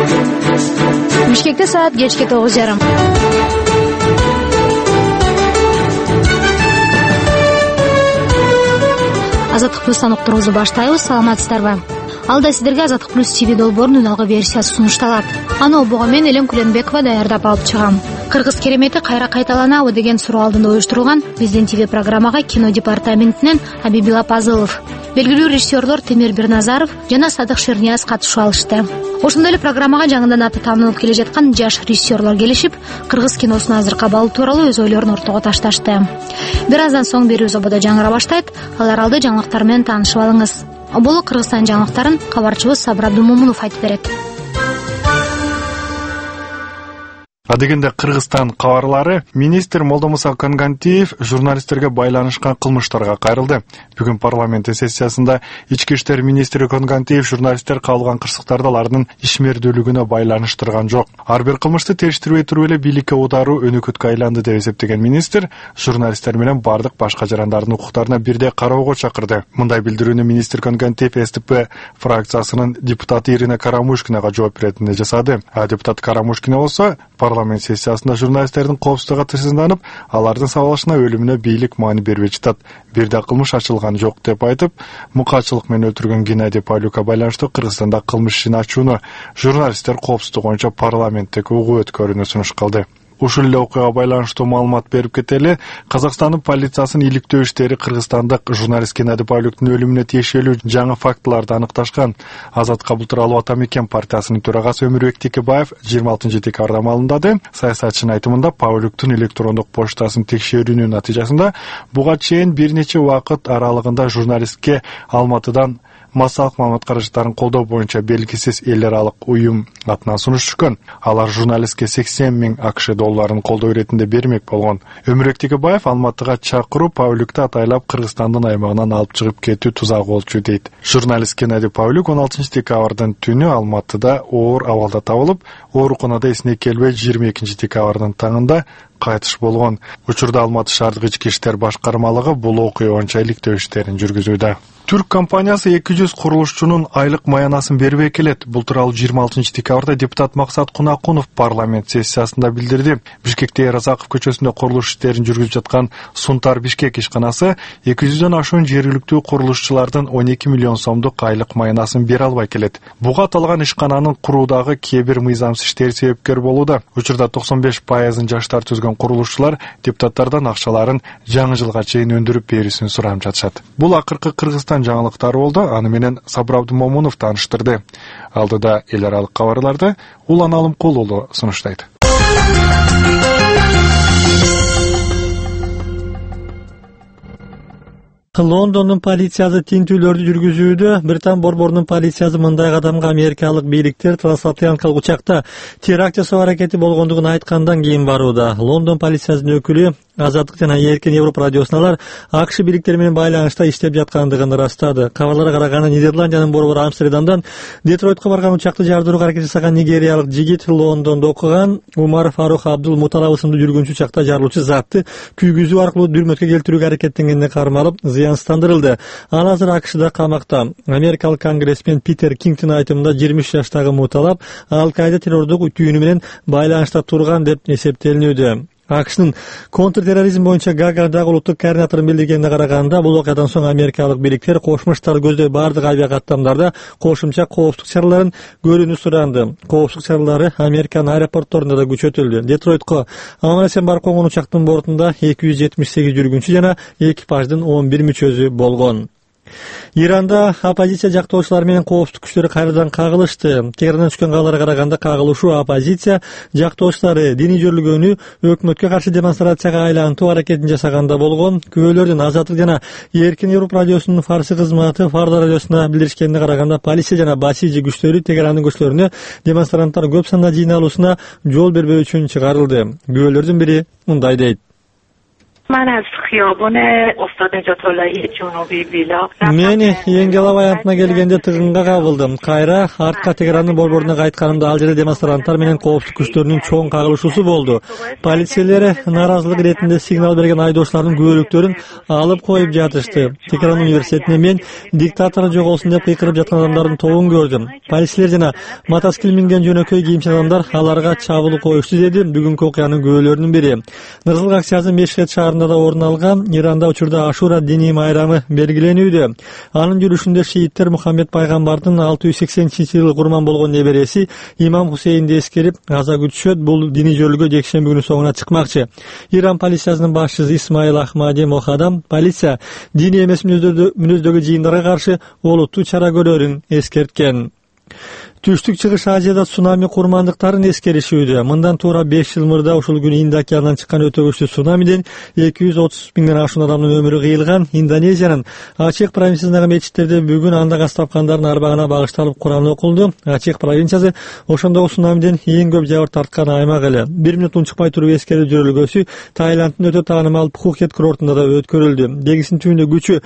Бишкекте саат кечки 9:30. Азаттык плюстан уктуруубузду баштайбыз. Саламатсыздарбы? Алда сиздерге Азаттык плюс ТВ долбоорунун үналгы версиясы сунушталат. Аны обого мен Элем Куленбекова даярдап алып чыгам. Кыргыз керемети кайра кайталанабы деген суроо алдында уюштурулган Биздин ТВ программага кино департаментинен Абибила Пазылов, белгилүү режиссерлор Темир Бирназаров жана Садык Шернияз катышып алышты. Ошондой эле программага жаңыдан аты таанылып келе жаткан жаш режиссерлор келишип, кыргыз киносун азыркы абалы тууралуу өз ойлорун ортого ташташты. Бир аздан соң берүүбүз ободо жаңыра баштайт. Алар алды жаңылыктар менен таанышып алыңыз. Оболу Кыргызстан жаңылыктарын кабарчыбыз Сабыр Абдумомунов айтып берет. Адегенде Кыргызстан кабарлары министр Молдомуса Конгантиев журналисттерге байланышкан кылмыштарга кайрылды. Бүгүн парламент сессиясында ички иштер министри Конгантиев журналисттер кабылган кырсыктарды алардын ишмердүүлүгүнө байланыштырган жок. Ар бир кылмышты териштирбей туруп эле бийликке ударуу өнөкөткө айланды деп эсептеген министр журналисттер менен бардык башка жарандардын укуктарына бирдей кароого чакырды. Мындай билдирүүнү министр Конгантиев СДП фракциясынын депутаты Ирина Карамушкинага жооп беретинде жасады. Депутат Карамушкина болсо парламент сессиясында журналисттердин коопсуздугу тышынданып, алардын сабалышына өлүмүнө бийлик маани бербей жатат. Бир да кылмыш ачылган жок деп айтып, мукачылык менен өлтүргөн Геннадий Павлюкка байланыштуу Кыргызстанда кылмыш ишин ачууну журналисттер коопсуздугу боюнча парламенттеги угуу өткөрүүнү сунуш кылды. Ушул эле окуяга байланыштуу маалымат берип кетели. Казакстандын полициясынын иликтөө иштери Кыргызстандык журналист Геннадий Павлюктун өлүмүнө тиешелүү жаңы фактыларды аныкташкан. Азат кабыл тууралуу Ата Мекен партиясынын төрагасы Өмүрбек Текебаев 26-декабрда маалымдады. Саясатчынын айтымында Павлюктун электрондук почтасын текшерүүнүн натыйжасында буга чейин бир нече убакыт аралыгында журналистке Алматыдан массалык маалымат каражаттарын колдоо боюнча белгисиз эл аралык уюм атынан сунуш түшкөн. Алар журналистке 80 000 АКШ долларын колдоо иретинде бермек болгон. Өмүрбек Текебаев Алматыга чакыруу Павлюкту атайлап Кыргызстандын аймагынан алып чыгып кетүү тузак болчу дейт. Журналист Геннадий Павлюк 16-декабрдын түнү Алматыда оор абалда табылып, ооруканада эсине келбей 22-декабрдын таңында кайтыш болгон. Учурда Алматы шаардык ички иштер башкармалыгы бул окуя боюнча иликтөө иштерин жүргүзүүдө. Түрк компаниясы 200 курулушчунун айлык маянасын бербей келет. Бул тууралуу 26-декабрда депутат Максат Кунакунов парламент сессиясында билдирди. Бишкекте Эразаков көчөсүндө курулуш иштерин жүргүзүп жаткан Сунтар Бишкек ишканасы 200дөн ашуун жергиликтүү курулушчулардын 12 миллион сомдук айлык маянасын бере албай келет. Буга аталган ишкананын куруудагы кээ бир мыйзамсыз иштери себепкер болууда. Учурда 95% жаштар түзгөн курулушчулар депутаттардан акчаларын жаңы жылга чейин өндүрүп берүүсүн сурап жатышат. Бул акыркы Кыргызстан жаңылыктары болду. Аны менен Сабыр Абдумомунов тааныштырды. Алдыда эл аралык кабарларды Улан Алымкул уулу сунуштайт. Лондондун полициясы тинтүүлөрдү жүргүзүүдө. Британ борборунун полициясы мындай кадамга америкалык бийликтер трансатлантикалык учакта теракт жасоо аракети болгондугун айткандан кийин барууда. Лондон полициясынын өкүлү Азаттык жана Эркин Европа радиосуналар АКШ бийликтери менен байланышта иштеп жаткандыгын ырастады. Кабарларга караганда Нидерландиянын борбору Амстердамдан Детройтко барган учакты жардырууга аракет жасаган нигериялык жигит Лондондо окуган Умар Фарух Абдул Муталаб ысымдуу жүргүнчү учакта жарылуучу затты күйгүзүү аркылуу дүрмөткө келтирүүгө аракеттенгенине кармалып зыянсыздандырылды. Ал азыр АКШда камакта. Америкалык конгрессмен Питер Кингтин айтымында 23 жаштагы Муталаб Ал-Каида террордук түйүнү менен байланышта турган деп эсептелинүүдө. АКШнын контртерроризм боюнча Гаагадагы улуттук координаторун билдиргенине караганда, бул окуядан соң америкалык бийликтер Кошмо Штаттар көздөй бардык авиакаттамдарда кошумча коопсуздук чараларын көрүүнү суранды. Коопсуздук чаралары Американын аэропортторунда да күчөтүлдү. Детройтко аман-эсен барып конгон учактын бортунда 278 жүргүнчү жана экипаждын 11 мүчөсү болгон. Иранда оппозиция жактоочулары менен коопсуздук күчтөрү кайрадан кагылышты. Теһрандан түшкөн кабарларга караганда кагылышуу оппозиция жактоочулары диний жөрүлгөнү өкмөткө каршы демонстрацияга айлантуу аракетин жасаганда болгон. Күбөлөрдүн Азаттык жана Эркин Европа радиосунун фарсы кызматы Фарда радиосуна билдиришкенине караганда, полиция жана басижи күчтөрү Теһрандын көчөлөрүнө демонстранттар көп санда жыйналуусуна жол бербөө үчүн чыгарылды. Күбөлөрдүн бири мындай дейт: من از خیابون استاد نجات اللهی جنوبی ویلاق Мен Еңгелов аянтына келгенде тыгынга кабылдым. Кайра артка Тегеранын борборуна кайтканымда ал жерде демонстранттар менен коопсуздук күчтөрүнүн чоң кагылышуусу болду. Полициялер нааразылык иретинде сигнал берген айдоочулардын күбөлүктөрүн алып коюп жатышты. Тегеран университетинде мен диктатор жоголсун деп кыйкырып жаткан адамдардын тобун көрдүм. Полициялер жана мотоцикл минген жөнөкөй кийимчи адамдар аларга чабуул коюшту деди бүгүнкү окуянын күбөлөрүнүн бири. Нырзылык акциясы Мешхед шаарында да орун алган. Иранда учурда Ашура диний майрамы белгиленүүдө. Анын жүрүшүндө шииттер Мухаммед пайгамбардын 680-жылы курман болгон небереси Имам Хусейнди эскерип аза күтүшөт. Бул диний жолго жекшемби күнү соңуна чыкмакчы. Иран полициясынын башчысы Исмаил Ахмади Мохадам полиция диний эмес мүнөздөгү жыйындарга каршы олуттуу чара көрөрүн эскерткен. Түштүк Чыгыш Азияда цунами курмандыктарын эскеришүүдө. Мындан туура 5 жыл мурда ушул күнү Инд океанынан чыккан өтө күчтүү цунамиден 230 миңден ашуун адамдын өмүрү кыйылган. Индонезиянын Ачех провинциясындагы мечиттерде бүгүн анда каз тапкандардын арбагына багышталып Куран окулду. Ачех провинциясы ошондогу цунамиден эң көп жабыр тарткан аймак эле. 1 мүнөт унчукпай туруп эскерип жүрүлгөсү Таиланддын өтө таанымал Пхукет курортунда да өткөрүлдү. Деңиздин түбүндө күчү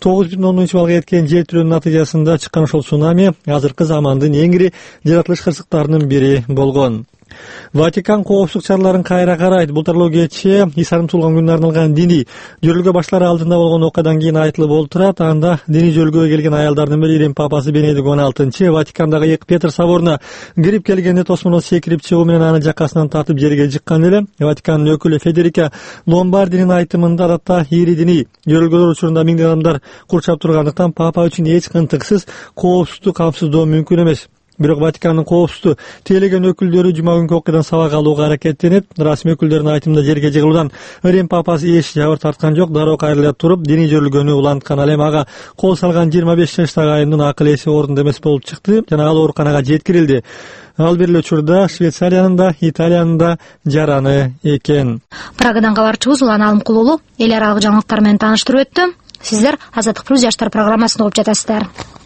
9,3 балга жеткен жер тирөөнүн натыйжасында чыккан ошол цунами азыркы замандын эң ири жаратылыш кырсыктарынын бири болгон. Ватикан коопсуздук чараларын кайра карайт. Былтырлоо кечээ Исанын туулган күнүнө арналган диний жөрөлгө башлары алдында болгон окуядан кийин айтылып олтурат. Анда диний жөрөлгөгө келген аялдардын бири Рим папасы Бенедикт 16 Ватикандагы Эки Петр соборуна кирип келгенде тосмонон секирип чыгуу менен аны жакасынан тартып жерге жыккан эле. Ватикандын өкүлү Федерика Ломбардинин айтымында адатта ири диний жөрөлгөлөр учурунда миңдеген адамдар курчап тургандыктан папа үчүн эч кынтыксыз коопсуздук камсыздоо мүмкүн эмес. Бирок Ватикандын коопсуздуу тейлеген өкүлдөрү жума күнкү окуядан сабак алууга аракеттенип, расмий өкүлдөрдүн айтымында жерге жыгылуудан Рим папасы эч жабыр тарткан жок, дароо кайрыла туруп диний жөрөлгөнү уланткан. Ал эми ага кол салган 25 жаштагы айымдын акыл эси орунда эмес болуп чыкты жана ал ооруканага жеткирилди. Ал бир эле учурда Швейцариянын да, Италиянын да жараны экен. Прагадан кабарчыбыз Улан Алымкулуулу эл аралык жаңылыктар менен тааныштырып өттү. Сиздер Азаттык плюс жаштар программасын угуп жатасыздар.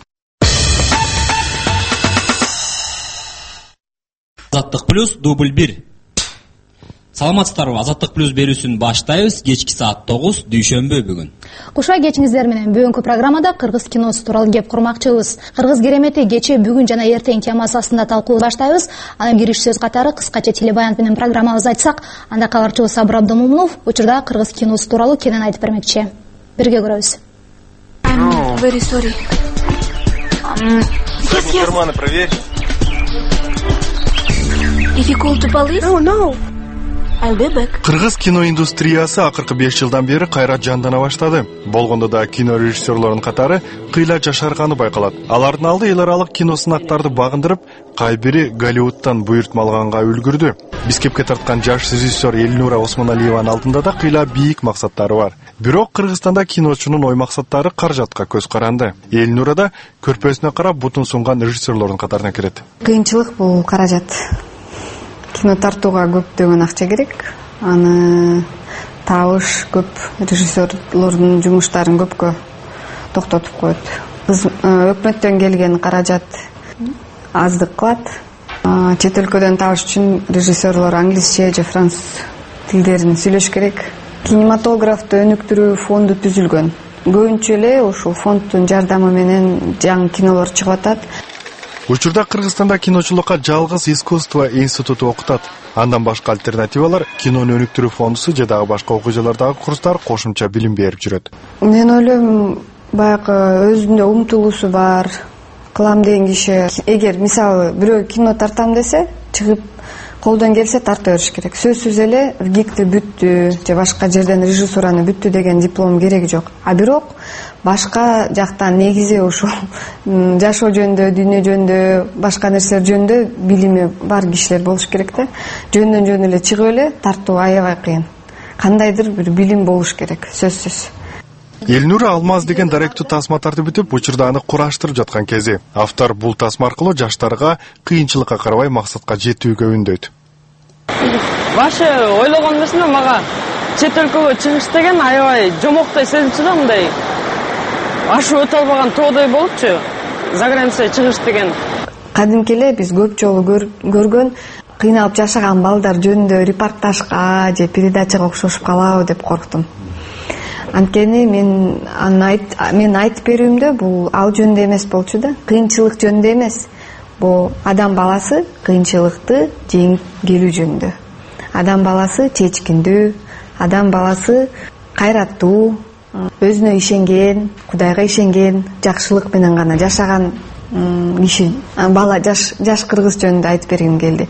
Азаттык плюс дубль 1. Саламатсыздарбы? Азаттык плюс берүүсүн баштайбыз. Кечки саат 9 дүйшөмбү бүгүн. Кушай кечиңиздер менен бүгүнкү программада кыргыз киносу тууралуу кеп курмакчыбыз. Кыргыз керемети кечээ, бүгүн жана эртең темасы астында талкуулай баштайбыз. Анан кириш сөз катары кыскача телебаян менен программабызды айтсак, анда кабарчыбыз Сабыр Абдымомунов учурда кыргыз киносу тууралуу кенен айтып бермекчи. Бирге көрөбүз. Very sorry. Карманы проверь. If you call the police? No. I'll be back. Кыргыз кино индустриясы акыркы 5 жылдан бери кайра жандана баштады. Болгондо да кино режиссерлорунун катары кыйла жашарганы байкалат. Алардын алды эл аралык кино сынактарды багындырып, кай бири Голливудтан буйртма алганга үлгүрдү. Бискепке тарткан жаш режиссер Эльнура Осмоналиеванын алдында да кыйла бийик максаттары бар. Бирок Кыргызстанда киночунун ой максаттары каражатка көз каранды. Эльнура да көрпөсүнө карап бутун сунган режиссерлордун катарына кирет. Кыйынчылык бул каражат. Кино тартууга көптөгөн акча керек. Аны табыш көп, режиссерлордун жумуштарын көпкө токтотуп коет. Биз өкмөттөн келген каражат аздык кылат. Чет өлкөдөн табыш үчүн режиссерлор англисче же француз тилдерин сүйлөш керек. Кинематографты өнүктүрүү фонду түзүлгөн. Көбүнчө эле ушул фонддун жардамы менен жаңы кинолор чыгып атат. Учурда Кыргызстанда киночулукка жалгыз искусство институту окутат. Андан башка альтернативалар кинону өнүктүрүү фондусу же дагы башка окуу жайлардагы курстар кошумча билим берип жүрөт. Мен ойлойм, баягы өзүндө умтулуусу бар, кылам деген киши эгер мисалы бирөө кино тартам десе, чыгып колдон келсе тарта бериш керек. Сөзсүз эле ГИКти бүттү же башка жерден режиссураны бүттү деген диплом кереги жок. А бирок башка жактан негизи ушул жашоо жөнүндө, дүйнө жөнүндө, башка нерселер жөнүндө билими бар кишилер болуш керек да. Жөн эле чыгып эле тартуу аябай кыйын. Кандайдыр бир билим болуш керек, сөзсүз. Эльнура Алмаз деген даректүү тасма тартып бүтүп, учурда аны кураштырып жаткан кези. Автор бул тасма аркылуу жаштарга кыйынчылыкка карабай максатка жетүүгө үндөйт. Башы ойлогон эмесмин, мага чет өлкөгө чыгыш деген аябай жомоктой сезимчи да, мындай ашып өтө албаган тоодой болупчу. За границага чыгыш деген. Кадимки эле биз көп жолу көргөн кыйналып жашаган балдар жөнүндө репортажга же передачага окшошуп калабы деп корктум. Анткени мен айтып берүүмдө бул ал жөнүндө эмес болчу да, кыйынчылык жөнүндө эмес. Бул адам баласы кыйынчылыкты жеңип келүү жөнүндө. Адам баласы чечкиндүү, адам баласы кайраттуу, өзүнө ишенген, Кудайга ишенген, жакшылык менен гана жашаган киши, бала, жаш кыргыз жөнүндө айтып бергим келди.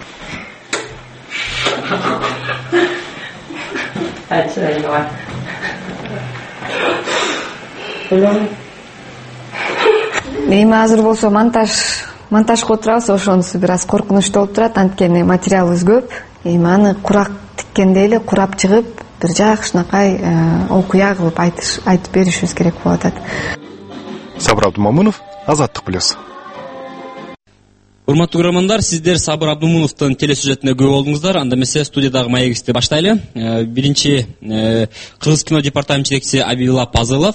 Эми азыр болсо монтажга отурабыз, ошонусу бир аз коркунучтуу болуп турат, анткени материалыбыз көп. Эми аны курак тиккенде эле курап чыгып, бир жакшынакай окуя кылып айтып беришибиз керек болуп атат. Сабыр Абдумомунов, Азаттык плюс. Урматтуу көрөрмандар, сиздер Сабыр Абдумомуновдун телесюжетине күбө болдуңуздар. Анда эмесе студиядагы маегибизди баштайлы. Биринчи Кыргыз кино департамент жетекчиси Абилла Пазылов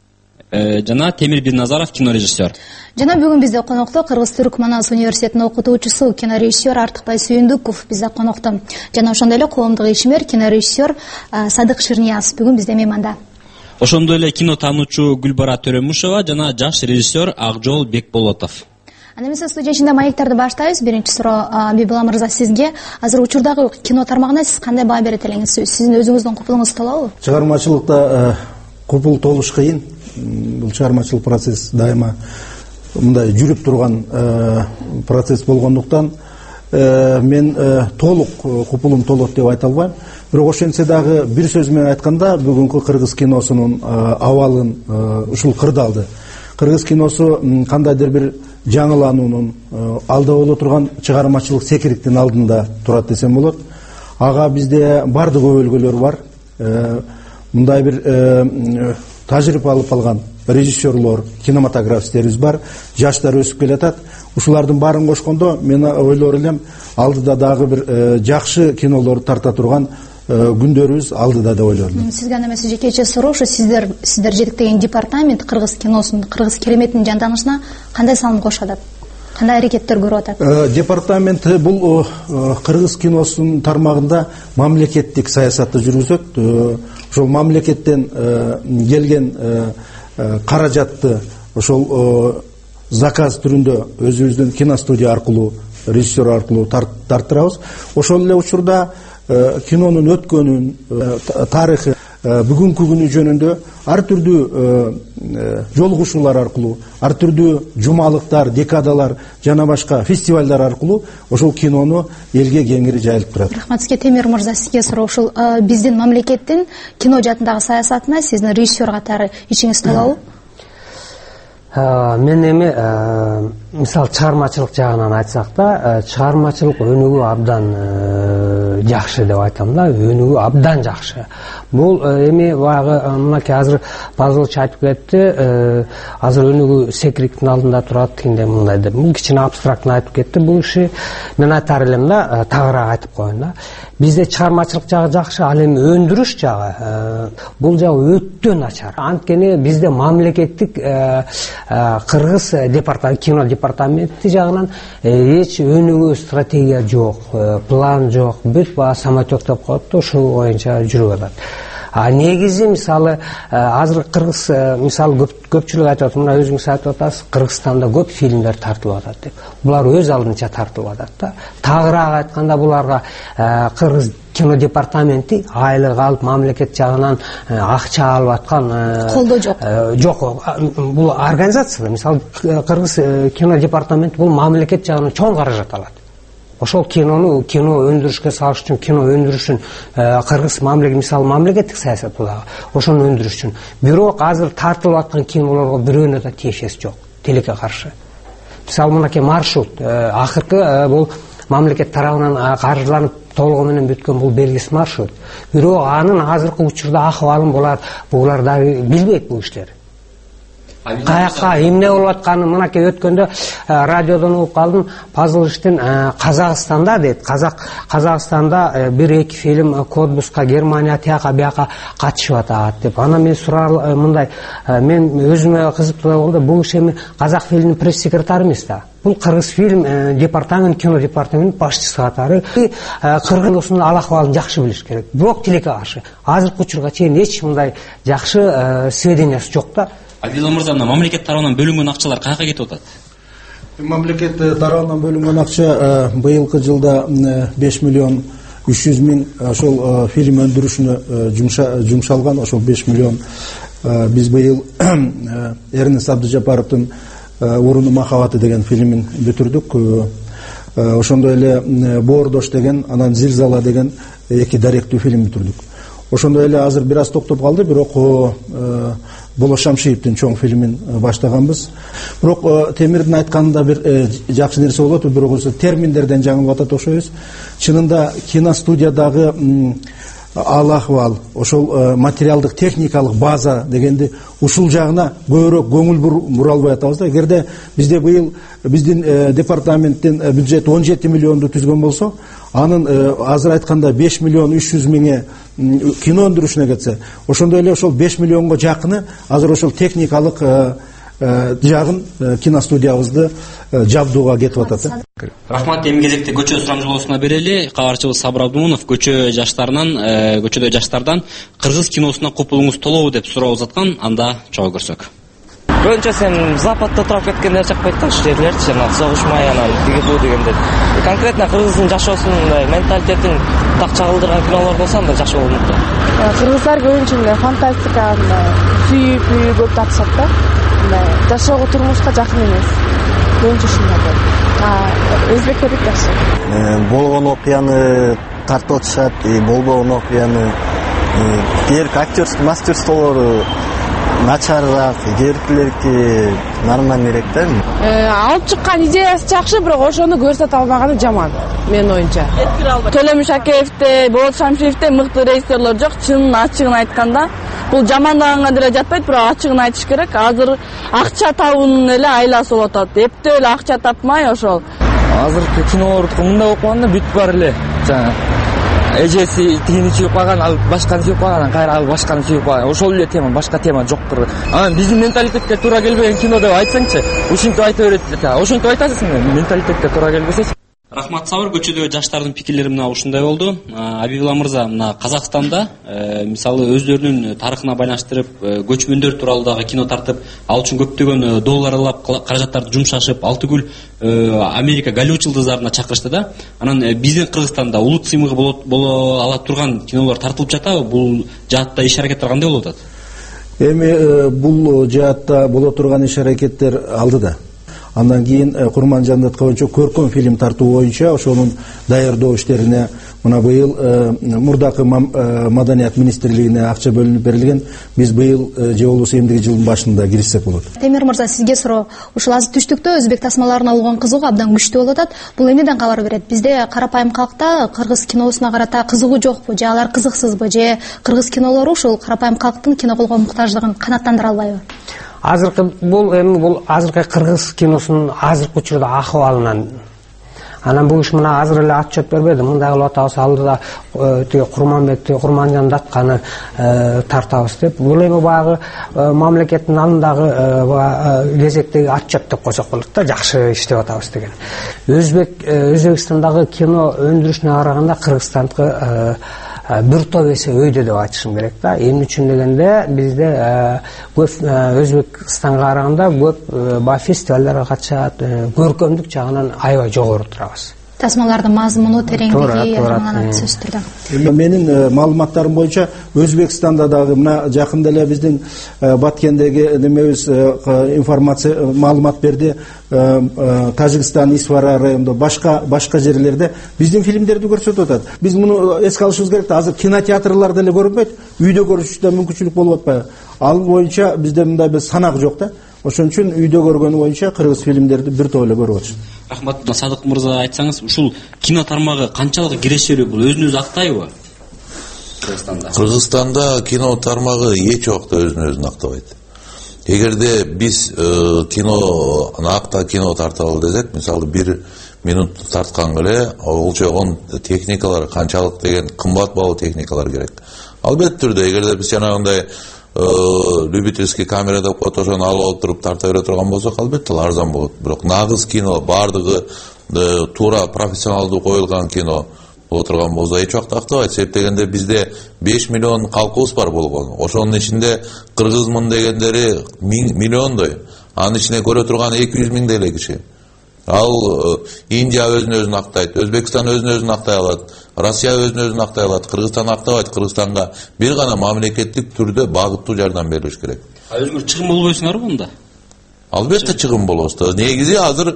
жана Темир Бирназаров, кинорежиссер. Жана бүгүн бизде конокто Кыргыз Түрк Манас университетинин окутуучусу, кинорежиссер Артыкбай Сүйүндүков бизде конокто. Жана ошондой эле коомдук ишмер, кинорежиссер Садык Ширнияз бүгүн бизде мейманда. Ошондой эле кино таануучу Гүлбара Төрөмушева жана жаш режиссер Акжол Бекболотов. Анда эмесе студия ичинде маектерди баштайбыз. Биринчи суроо Бибила мырза сизге. Азыр учурдагы кино тармагына сиз кандай баа берет элеңиз? Сиздин өзүңүздүн купулуңуз толобу? Чыгармачылыкта купул толуш кыйын. Бул чыгармачылык процесс дайыма мындай жүрүп турган процесс болгондуктан мен толук купулум толот деп айта албайм. Бирок ошентсе дагы бир сөз менен айтканда бүгүнкү кыргыз киносунун абалын ушул кырдаалды. Кыргыз киносу кандайдыр бир жаңылануунун алда боло турган чыгармачылык секириктин алдында турат десем болот. Ага бизде бардык өбөлгөлөр бар. Мындай бир тажрыйба алып алган режиссерлор, кинематографисттерибиз бар. Жаштар өсүп келатат. Ушулардын баарын кошкондо мен ойлор элем алдыда дагы бир жакшы кинолор тарта турган күндөрүбүз алдыда деп ойлойм. Сизге анда эмесе жекече суроо, ушу сиздер жетектеген департамент кыргыз киносунун, кыргыз кереметинин жанданышына кандай салым кошот? Кандай аракеттер көрүп атат? Департамент бул кыргыз киносунун тармагында мамлекеттик саясатты жүргүзөт. Ошол мамлекеттен келген каражатты ошол заказ түрүндө өзүбүздүн киностудия аркылуу, режиссер аркылуу тарттырабыз. Ошол эле учурда кинонун өткөнүн, тарыхы, бүгүнкү күнү жөнүндө ар түрдүү жолугушуулар аркылуу, ар түрдүү жумалыктар, декадалар жана башка фестивалдар аркылуу ошол кинону элге кеңири жайылып турат. Рахмат сизге. Темир мырза, сизге суроо, ушул биздин мамлекеттин кино жаатындагы саясатына сиздин режиссер катары ичиңиз толобу? Мен эми мисалы чыгармачылык жагынан айтсак да, чыгармачылык өнүгүү абдан жакшы деп айтам да, өнүгүү абдан жакшы. Бул эми баягы мынакей азыр Пазылович айтып кетти, азыр өнүгүү секириктин алдында турат дегенде мындай деп. Бул кичине абстрактно айтып кетти. Бул иши мен айтар элем да, тагыраак айтып коеюн да. Бизде чыгармачылык жагы жакшы, ал эми өндүрүш жагы бул жагы өтө начар. Анткени бизде мамлекеттик кыргыз кино департаменти жагынан эч өнүгүү стратегия жок, план жок, бүт баа самотек деп коет да, ошол боюнча жүрүп атат. Негизи мисалы азыр кыргыз мисалы көпчүлүк айтып атат, мына өзүңүз айтып атасыз, Кыргызстанда көп фильмдер тартылып атат деп. Булар өз алдынча тартылып атат да. Тагыраак айтканда буларга кыргыз кино департаменти айлык алып, мамлекет жагынан акча алып аткан колдоо жок. Жок. Бул организация, мисалы кыргыз кино департаменти бул мамлекет жагынан чоң каражат алат. Ошол кино өндүрүшкө салыш үчүн, кино өндүрүшүн кыргыз мисалы мамлекеттик саясат бул. Ошону өндүрүш үчүн. Бирок азыр тартылып аткан кинолорго бирөөнө да тиешеси жок, тилекке каршы. Мисалы мынакей маршрут, акыркы бул мамлекет тарабынан каржыланып толугу менен бүткөн бул белгисиз маршрут. Бирок анын азыркы учурда акыбалын булар дагы билбейт бул иштерди. каяка эмне болуп атканын мынакей өткөндө радиодон угуп калдым. Пазылыштын Казакстанда дейт. Казакстанда 1-2 фильм Кодбуска, Германия тияка бияка катышып атат деп. Анан мен сурал мындай, мен өзүмө кызыктуу болду. Бул иш эми Казак фильминин пресс-секретары эмес да. Бул Кыргыз фильм департамент, кино департаментинин башчысы катары. Кыргыздын ал-акыбалын жакшы билиш керек. Бирок тилекке каршы. Азыркы учурга чейин эч мындай жакшы сведениясы жок да. Абилла мырза, мамлекет тарабынан бөлүнгөн акчалар каяка кетип атат? Мамлекет тарабынан бөлүнгөн акча быйылкы жылда 5 миллион 300 миң ошол фильм өндүрүшүнө жумшалган. Ошол 5 миллион биз быйыл Эрнест Абдыжапаровдун Уруну махабаты деген фильмин бүтүрдүк. Ошондой эле Боордош деген, анан Зилзала деген 2 даректүү фильм бүтүрдүк. Ошондой эле азыр бир аз токтоп калды, бирок Болот Шамшиевдин чоң фильмин баштаганбыз. Бирок Темирдин айтканында бир жакшы нерсе болот, бирок терминдерден жаңылып атат окшойбуз. Чынында киностудиядагы ал-акыбал, ошол материалдык техникалык база дегенди ушул жагына көбүрөөк көңүл бура албай атабыз да. Эгерде бизде быйыл биздин департаменттин бюджети 17 миллионду түзгөн болсо, анын азыр айтканда 5 миллион 300 миңе кино өндүрүшүнө кетсе, ошондой эле ошол 5 миллионго жакыны азыр ошол техникалык жагын киностудиябызды жабдууга кетип атат. Рахмат. Эми кезекте көчө сурамжылоосуна берели. Кабарчыбыз Сабыр Абдумунов көчөдө жаштардан кыргыз киносуна купулуңуз толобу деп суроо узаткан. Анда чогуу көрсөк. Көбүнчө сен Западта турап кеткендер жакпайт да, ушул жерлерчи, согушмай анан тиги бу дегендер. Конкретно кыргыздын жашоосун, менталитетин так чагылдырган кинолор болсо анда жакшы болот да. Кыргыздар көбүнчө фантастиканы сүйүп көп тапышат да. Жашоого, турмушка жакын эмес. Көбүнчө ушундай. Өзбектердик жакшы. Болгон окуяны тартып атышат, болбогон окуяны. Кээки актерский мастерстволору начарыраак, кээкилерки нормальныйраак да. Алып чыккан идеясы жакшы, бирок ошону көрсөтө албаганы жаман, менин оюмча. Төлөм Шакеевде, Болот Шамшиевде мыкты режиссерлор жок. Чынын ачыгын айтканда, бул жамандаганга деле жатпайт, бирок ачыгын айтыш керек. Азыр акча табуунун эле айласы болуп атат. Эптеп эле акча тапмай ошол. Азыркы кинолорду мындай окуганда бүт бар эле. Жана эжеси тигини сүйүп калган, ал башканы сүйүп калган, кайра ал башканы сүйүп калган. Ошол эле тема, башка тема жоктур. Анан биздин менталитетке туура келбеген кино деп айтсаңчы, ушинтип айта берет. Ошентип айтасың, менталитетке туура келбесе. Рахмат Сабыр. Көчөдөгү жаштардын пикирлери мына ушундай болду. Абибилла мырза, мына Казакстанда мисалы өздөрүнүн тарыхына байланыштырып, көчмөндөр тууралуу дагы кино тартып, ал үчүн көптөгөн долларлап каражаттарды жумшашып, Алтыгүл Америка Голливуд жылдыздарына чакырышты да. Анан биздин Кыргызстанда улут сыймыгы боло ала турган кинолор тартылып жатабы? Бул жаатта иш-аракеттер кандай болуп атат? Эми бул жаатта боло турган иш-аракеттер алдыда. Андан кийин Курманжандатка боюнча көркөм фильм тартуу боюнча ошонун даярдоо иштерине мына быйыл мурдакы маданият министрлигине акча бөлүнүп берилген. Биз быйыл же болбосо эмдиги жылдын башында киришсек болот. Темир мырза, сизге суроо. Ушул азыр түштүктө өзбек тасмаларына болгон кызыгуу абдан күчтүү болуп атат. Бул эмнеден кабар берет? Бизде карапайым калкта кыргыз киносуна карата кызыгуу жокпу, же алар кызыксызбы, же кыргыз кинолору ушул карапайым калктын киного муктаждыгын канааттандыра албайбы? Азыркы бул азыркы кыргыз киносунун азыркы учурда акыбалынан. Анан бул иш мына азыр эле отчет бербеди. Мындай кылып атабыз, алдыда тиги Курманбекти, Курманжанды атканы тартабыз деп. Бул эми баягы мамлекеттин алдындагы кезектеги отчет деп койсок болот да, жакшы иштеп атабыз деген. Өзбекстандагы кино өндүрүшүнө караганда Кыргызстандыкы бир топ эсе өйдө деп айтышым керек да. Эмне үчүн дегенде бизде көп Өзбекстанга караганда көп фестивалдарга катышат, көркөмдүк жагынан аябай жогору турабыз. Тасмалардын мазмуну, тереңдиги аңгана сөзсүз түрдө. Менин маалыматтарым боюнча Өзбекстанда дагы мына жакында эле биздин Баткендеги немебиз информация маалымат берди. Тажикстан, Исвара районунда, башка жерлерде биздин фильмдерди көрсөтүп атат. Биз муну эске алышыбыз керек да. Азыр кинотеатрларда эле көрүнбөйт, үйдө көрүшүккө мүмкүнчүлүк болуп атпайбы? Ал боюнча бизде мындай бир санак жок да. Ошон үчүн үйдө көргөнү боюнча кыргыз фильмдерди бир топ эле көрүп атышат. Рахмат. Садык мырза, айтсаңыз, ушул кино тармагы канчалык кирешелүү, бул өзүн-өзү актайбы? Кыргызстанда кино тармагы эч убакта өзүн-өзүн актабайт. эгерде биз кино акта кино тарталы десек, мисалы 1 минут тартканга эле ол чогун техникалар канчалык деген кымбат баалуу техникалар керек. Албетте түрдө эгерде биз жанагындай любительский камера деп коет ошону алып алып туруп тарта бере турган болсок, албетте арзан болот. Бирок нагыз кино, бардыгы туура профессионалдуу коюлган кино боло турган болсо эч убакта актабайт. Себеп дегенде бизде 5 миллион калкыбыз бар болгон. Ошонун ичинде кыргызмын дегендери миллиондой. Анын ичине көрө турган 200 миң деле киши. Ал Индия өзүн актайт, Өзбекстан өзүн актай алат, Россия өзүн актай алат, Кыргызстан актабайт. Кыргызстанга бир гана мамлекеттик түрдө багыттуу жардам берилиш керек. Өзүңөр чыгым болбойсуңарбы мында? Албетте чыгым болобуз. Негизи азыр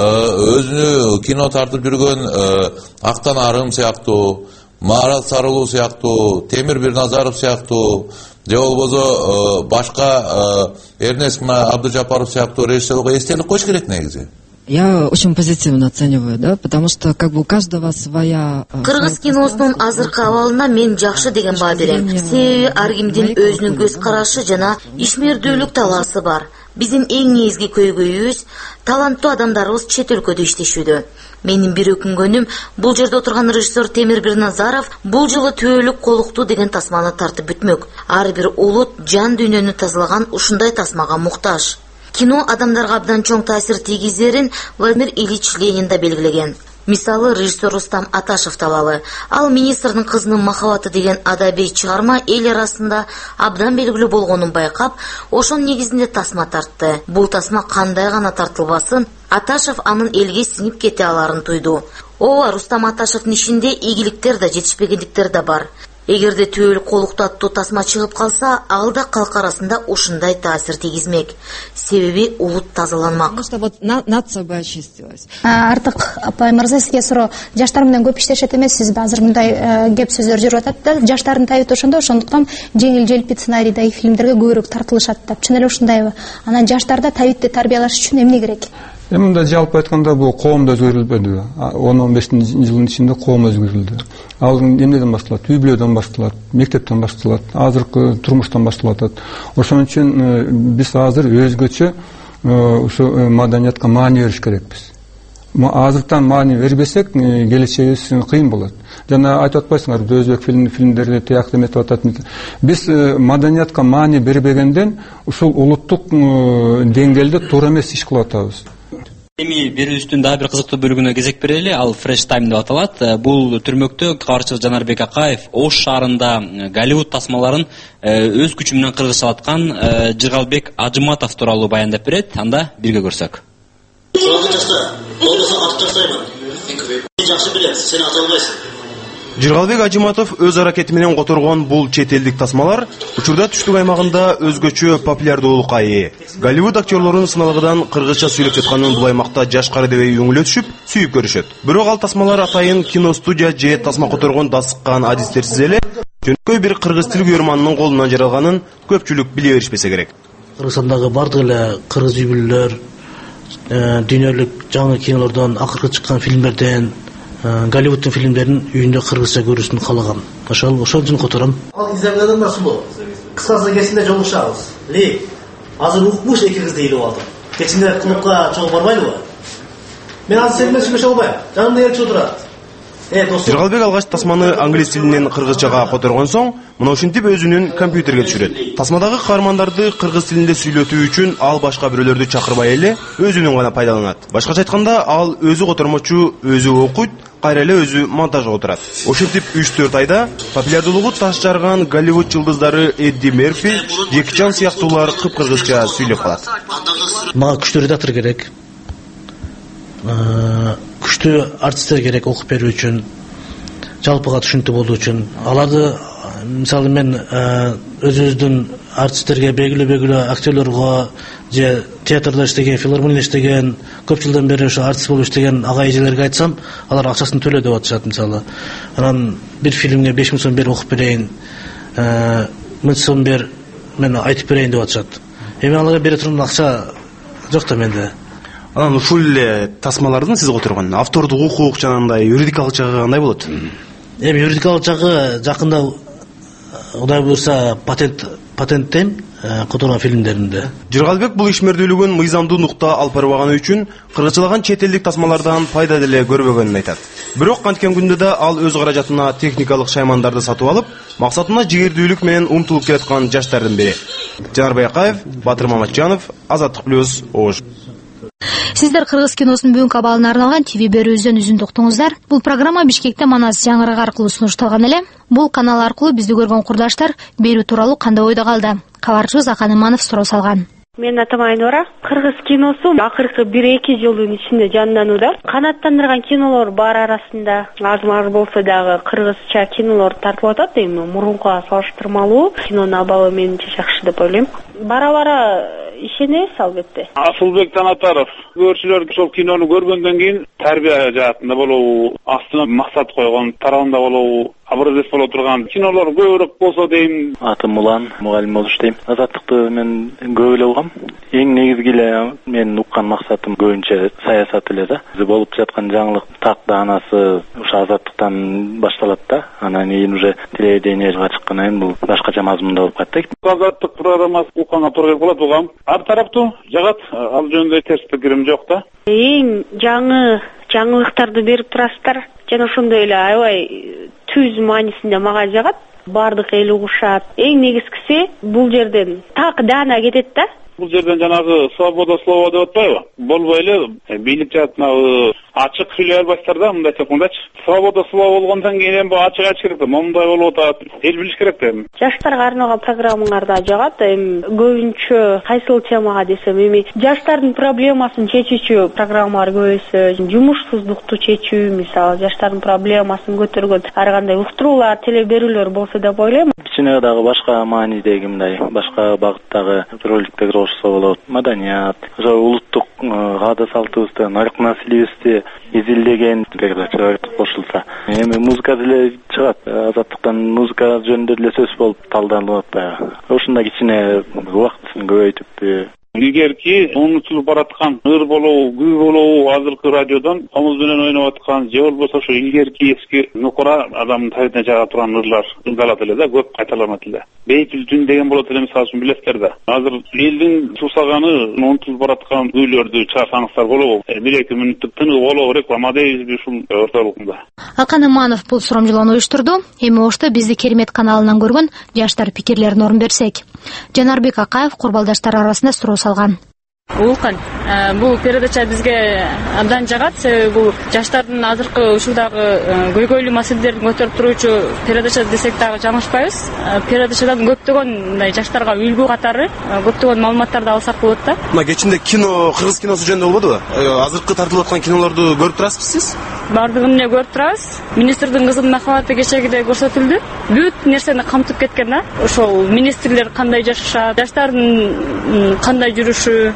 өзүнү кино тартып жүргөн Актан Арым сыяктуу, Марат Сарылуу сыяктуу, Темир Бирназаров сыяктуу, же болбосо башка Эрнест Абдужапаров сыяктуу режиссерлерге эстелик коюш керек негизи. Я очень позитивно оцениваю, да, потому что как бы у каждого своя... Кыргыз киносунун азыркы абалына мен жакшы деген баа берем. Себеби ар кимдин өзүнүн көз карашы жана ишмердүүлүк талаасы бар. Биздин эң негизги көйгөйүбүз таланттуу адамдарыбыз чет өлкөдө иштешүүдө. Менин бир өкүнгөнүм, бул жерде отурган режиссер Темир Бирназаров бул жылы түбөлүк колуктуу деген тасманы тартып бүтмөк. Ар бир улут жан дүйнөнү тазалаган ушундай тасмага муктаж. Кино адамдарга абдан чоң таасир тийгизерин Владимир Ильич Ленин да белгилеген. Мисалы режиссер Рустам Аташев табалы. Ал министрдин кызынын махабаты деген адабий чыгарма эл арасында абдан белгилүү болгонун байкап, ошонун негизинде тасма тартты. Бул тасма кандай гана тартылбасын, Аташев анын элге сиңип кете аларын туйду. Ооба, Рустам Аташевдин ишинде ийгиликтер да, жетишпегендиктер да бар. Эгерде түбөлүк колуктуу аттуу тасма чыгып калса, ал да калк арасында ушундай таасир тийгизмек. Себеби улут тазаланмак. Потому что вот нация бы очистилась. Артык апай мырза, сизге суроо. Жаштар менен көп иштешет эмессизби? Азыр мындай кеп сөздөр жүрүп атат да, жаштардын табити ошондо, ошондуктан жеңил-желпи сценарийдеги фильмдерге көбүрөөк тартылышат деп. Чын эле ушундайбы? Анан жаштарда табитти тарбиялаш үчүн эмне керек? Мында жалпы айтканда бул коомдо өзгөрүлбөдү. 10-15 жылдын ичинде коом өзгөрүлдү. Ал эмнеден башталат? Үй бүлөдөн башталат, мектептен башталат, азыркы турмуштан башталат. Ошон үчүн биз азыр өзгөчө ушу маданиятка маани бериш керекпиз. Азыртан маани бербесек, келечегибиз кыйын болот. Жана айтып атпайсыңар, өзбек фильмдерде тияктуу метип атат. Биз маданиятка маани бербегенден ушул улуттук деңгээлде туура эмес иш кылып атабыз. Эми берүүбүздүн дагы бир кызыктуу бөлүгүнө кезек берели. Ал Fresh Time деп аталат. Бул түрмөктө каарчы Жанарбек Акаев Ош шаарында Голливуд тасмаларын өз күчү менен кыргызчалаткан Жыргалбек Ажыматов тууралуу баяндап берет. Анда бирге көрсөк. Жакшы билет, сен ата албайсың. Жыргалбек Ажыматов өз аракети менен которгон бул чет элдик тасмалар учурда түштүк аймагында өзгөчө популярдуулукка ээ. Голливуд актерлорунун сыналыгынан кыргызча сүйлөп жатканын бул аймакта жаш кары дебей өңүлө түшүп, сүйүп көрүшөт. Бирок ал тасмалар атайын киностудия же тасма которгон дасыккан адистерсиз эле жөнөкөй бир кыргыз тил көрманынын колунан жаралганын көпчүлүк биле беришпесе керек. Кыргызстандагы бардык эле кыргыз үй бүлөлөр дүйнөлүк жаңы кинолордон, акыркы чыккан фильмдерден, Голливудтун фильмдерин үйүндө кыргызча көрүшүн каалаган. Ошол үчүн котором. Ал иземдерден ушул. Кыскасы кесинде жолугушабыз. Азыр укмуш эки кызды ыйлап алдым. Кечинде клубка чогуу барбайлыбы? Мен азыр сен менен сүйлөшө албайм. Жанымда элчи отурат. Жыргалбек алгач тасманы англис тилинен кыргызчага которгон соң, мына ушинтип өзүнүн компьютерге түшүрөт. Тасмадагы каармандарды кыргыз тилинде сүйлөтүү үчүн ал башка бирөөлөрдү чакырбай эле өзүнүн гана пайдаланат. Башкача айтканда, ал өзү котормочу, өзү окуйт, кайра эле өзү монтажга отурат. Ошентип 3-4 айда популярдуулугу таш жарган Голливуд жылдыздары Эдди Мерфи, Джеки Чан сыяктуулар кыргызча сүйлөп калат. Мага күчтүү редактор керек. Күчтүү артисттер керек окуп берүү үчүн, жалпыга түшүнүктүү болуу үчүн. Аларды мисалы мен өзүбүздүн артисттерге, белгилүү актерлорго же театрда иштеген, филармонияда иштеген, көп жылдан бери ошо артист болуп иштеген ага эжелерге айтсам, алар акчасын төлө деп атышат мисалы. Анан бир фильмге 5000 сом бер окуп берейин, 1000 сом бер мен айтып берейин деп атышат. Эми аларга бере турган акча жок да менде. Анан ушул эле тасмалардын сиз которгон автордук укук жанагындай юридикалык жагы кандай болот? Эми юридикалык жагы жакында Кудай буйрса патент патенттен которгон фильмдеримде. Жыргалбек бул ишмердүүлүгүн мыйзамдуу нукта алып барбаганы үчүн кыргызчылаган чет элдик тасмалардан пайда деле көрбөгөнүн айтат. Бирок канткен күндө да ал өз каражатына техникалык шаймандарды сатып алып, максатына жигердүүлүк менен умтулуп келаткан жаштардын бири. Жанарбек Акаев, Батыр Маматжанов, Азаттык плюс Ош. Сиздер кыргыз киносунун бүгүнкү абалына арналган ТВ берүүбүздөн үзүндү уктуңуздар. Бул программа Бишкекте Манас жаңгырыгы аркылуу сунушталган эле. Бул канал аркылуу бизди көргөн курдаштар берүү тууралуу кандай ойдо калды? Кабарчыбыз Акан Иманов суроо салган. Мен атам Айнура. Кыргыз киносу акыркы 1-2 жылдын ичинде жанданууда. Канаттандырган кинолор бар арасында аз-маз болсо дагы кыргызча кинолор тартылып атат. Эми мурункуга салыштырмалуу кинонун абалы менимче жакшы деп ойлойм. Бара-бара ишенебиз албетте. Асылбек Танатаров. Көрчүлөр ошол кинону көргөндөн кийин тарбия жаатында болобу, астына максат койгон, тарабында болобу, образец боло турган кинолор көбүрөөк болсо дейм. Атым Улан, мугалим болуп иштейм. Азаттыкты мен көп эле угам. Эң негизги эле мен уккан максатым көбүнчө саясат эле да. Болуп жаткан жаңылык так даанасы ошо азаттыктан башталат да. Анан кийин уже телевидениеге чыккандан кийин бул башкача мазмунда болуп кайт. Азаттык программасы укканга туура келип калат угам. Ар тараптуу жагат, ал жөнүндө терс пикирим жок да. Эң жаңылыктарды берип турасыздар. Жана ошондой эле аябай түз маанисинде мага жагат. Бардык эл угушат. Эң негизгиси бул жерден так даана кетет да. Бул жерден жанагы свобода слова деп атпайбы? Болбой эле бийлик жаатына ачык сүйлөй албайсыздар да, мындай айткандачы. Свобода слова болгондон кийин эми ачык айтыш керек да, момундай болуп атат. Эл билиш керек да. Жаштарга арналган программалар да жагат. Эми көбүнчө кайсыл темага десем, эми жаштардын проблемасын чечүүчү программалар көбөйсө, жумушсуздукту чечүү, мисалы, жаштардын проблемасын көтөргөн ар кандай уктуруулар, теле берүүлөр болсо деп ойлойм. Ичине дагы башка маанидеги мындай, башка багыттагы роликтер кошсо болот. Маданият, ошо улуттук каада салтыбызды, нарк наследиевибизди изилдеген передачалар кошулса. Эми музыка деле чыгат. Азаттыктан музыка жөнүндө деле сөз болуп талданылып атпайбы. Ошондой кичине убактысын көбөйтүп илгерки унутулуп бараткан ыр болобу, күй болобу азыркы радиодон комуз менен ойноп аткан же болбосо ошо илгерки эски нукура адамдын табитине жага турган ырлар ыңгайлат эле да, көп кайталанат эле. Бейпил түн деген болот эле, мисалы үчүн билесиздер да. Азыр элдин сусаганы унутулуп бараткан күйлөрдү чыгарсаңыздар болобу? 1-2 мүнөттүк тыныгы болобу, реклама дейбизби ушул ортолукунда. Акан Иманов бул суромжуулоону уюштурду. Эми ошто бизди Керемет каналынан көргөн жаштар пикирлерине орун берсек. Жанарбек Акаев курбалдаштар арасында суроо салган. Улкан, бул передача бизге абдан жагат, себеби бул жаштардын азыркы ушулдагы көйгөйлүү маселелерин көтөрүп туруучу передача десек дагы жаңылышпайбыз. Передачадан көптөгөн мындай жаштарга үлгү катары көптөгөн маалыматтарды алсак болот да. Мына кечинде кино, кыргыз киносу жөнүндө болбодубу? Азыркы тартылып аткан кинолорду көрүп турасызбы сиз? Бардыгын эле көрүп турабыз. Министрдин кызынын махабаты кечегиде көрсөтүлдү. Бүт нерсени камтып кеткен да. Ошол министрлер кандай жашашат, жаштардын кандай жүрүшү.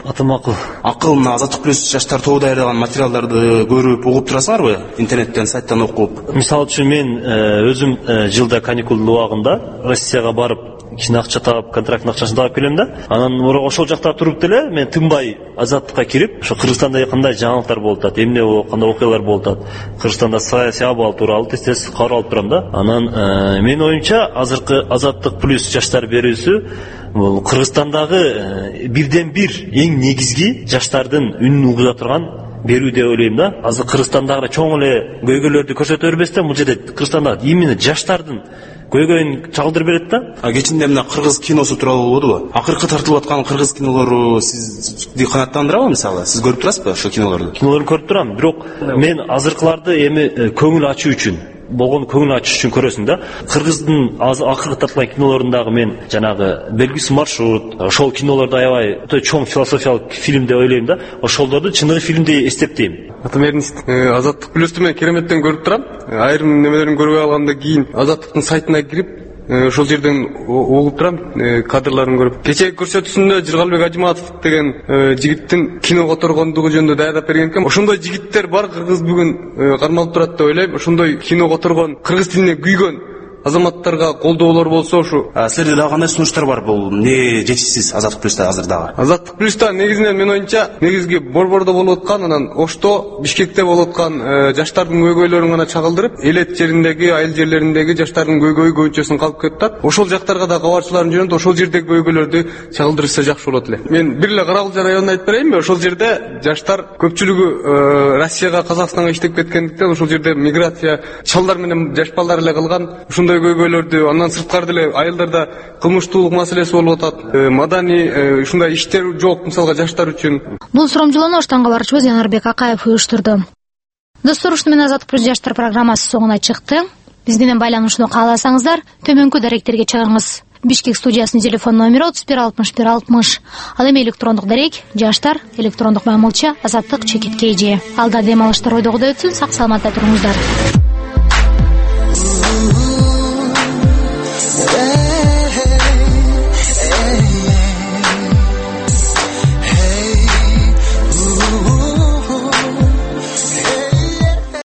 Акыл мына Азаттык плюс жаштар тобу даярдаган материалдарды көрүп, угуп турасыңарбы? Интернеттен, сайттан окуп. Мисалы үчүн мен өзүм жылда каникул убагында Россияга барып кичине акча таап, контракттын акчасын таап келем да. Анан ошол жакта туруп деле мен тынбай Азаттыкка кирип, ошо Кыргызстанда кандай жаңылыктар болуп атат, эмне кандай окуялар болуп атат, Кыргызстанда саясий абал тууралуу тез кабар алып турам да. Анан менин оюмча азыркы Азаттык плюс жаштар берүүсү бул Кыргызстандагы бирден бир эң негизги жаштардын үнүн угуза турган берүү деп ойлойм да. Азыр Кыргызстандагы чоң эле көйгөйлөрдү көрсөтө бербестен, бул жерде Кыргызстанда именно жаштардын көйгөйүн чагылдырып берет да. Кечинде мына кыргыз киносу тууралуу болбодубу? Акыркы тартылып аткан кыргыз кинолору сизди канааттандырабы мисалы? Сиз көрүп турасызбы ошол кинолорду? Кинолорду көрүп турам, бирок мен азыркыларды эми көңүл ачуу үчүн болгон көңүл ачыш үчүн көрөсүң да. Кыргыздын акыркы тартылган кинолорундагы мен жанагы белгисиз маршрут, ошол кинолорду аябай чоң философиялык фильм деп ойлойм да. Ошолорду чыныгы фильмдей эстептейм. Атым Эрнист. Азаттык плюсту мен Кереметтен көрүп турам. Айрым немелерин көрүп алгандан кийин Азаттыктын сайтына кирип, ошол жерден угуп турам, кадрларын көрүп. Кечеги көрсөтүүсүндө Жыргалбек Ажыматов деген жигиттин кино которгондугу жөнүндө даярдап берген экен. Ошондой жигиттер бар кыргыз бүгүн кармалып турат деп ойлойм. Ошондой кино которгон, кыргыз тилине күйгөн азаматтарга колдоолор болсо ушу. Силерде дагы кандай сунуштар бар? Бул эмне жетишсиз Азаттык плюста азыр дагы? Азаттык плюста негизинен мен оюмча негизги Борбордо болуп аткан, анан Ошто, Бишкекте болуп аткан жаштардын көйгөйлөрүн гана чагылдырып, элет жериндеги, айыл жерлериндеги жаштардын көйгөйчөсүн калып кетип атат. Ошол жактарга да кабарчыларын жөнөтүп, ошол жердеги көйгөйлөрдү чагылдырса жакшы болот эле. Мен бир эле Каракылча районун айтып берейинби? Ошол жерде жаштар көпчүлүгү Россияга, Казакстанга иштеп кеткендиктен ошол жерде миграция чалдар менен жаш балдар эле кылган. Ушундай көйгөйлөрдү, андан сырткары деле айылдарда кылмыштуулук маселеси болуп атат. Маданий ушундай иштер жок, мисалга жаштар үчүн. Бул суромжолоону Оштон кабарчыбыз Жанарбек Акаев уюштурду. Достор, ушуну менен Азаттык плюс жаштар программасы соңуна чыкты. Биз менен байланышууну кааласаңыздар, төмөнкү даректерге чыгыңыз. Бишкек студиясынын телефон номери 31 Ал эми электрондук дарек жаштар электрондук мамылча азаттык _kg. Алда дем алыштар ойдогудай өтсүн, сак саламатта туруңуздар.